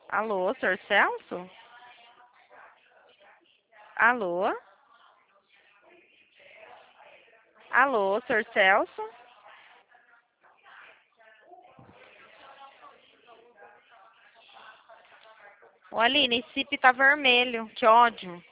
Alô, senhor Celso? Alô? Alô, senhor Celso? Ô, Aline, esse CIP tá vermelho. Que ódio.